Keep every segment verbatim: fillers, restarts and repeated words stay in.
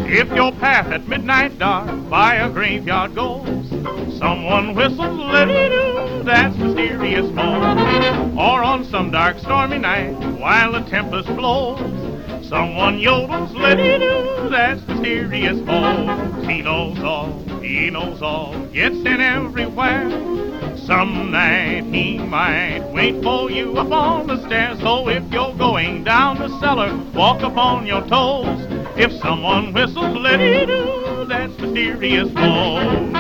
If your path at midnight dark by a graveyard goes, someone whistles let-it-do, that's mysterious moan. Or on some dark stormy night while the tempest blows, someone yodels let-it-do, that's mysterious moan. He knows all, he knows all, gets in everywhere. Some night he might wait for you up on the stairs. So if you're going down the cellar, walk upon your toes. If someone whistles let-it-do, that's mysterious moan.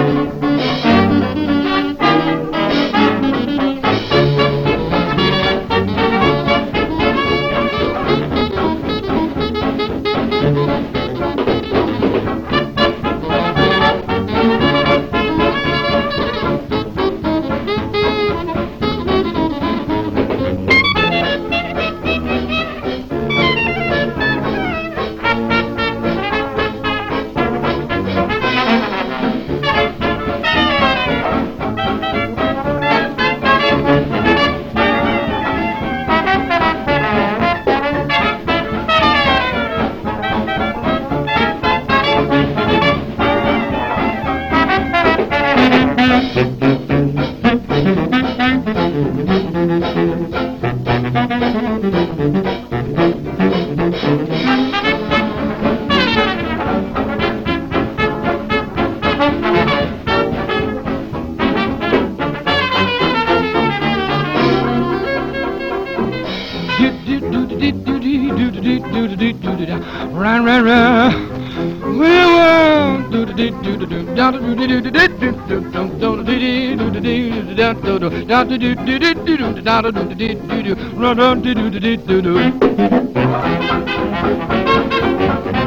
Run, run, run. We will do the do do do do do do do do do do do do do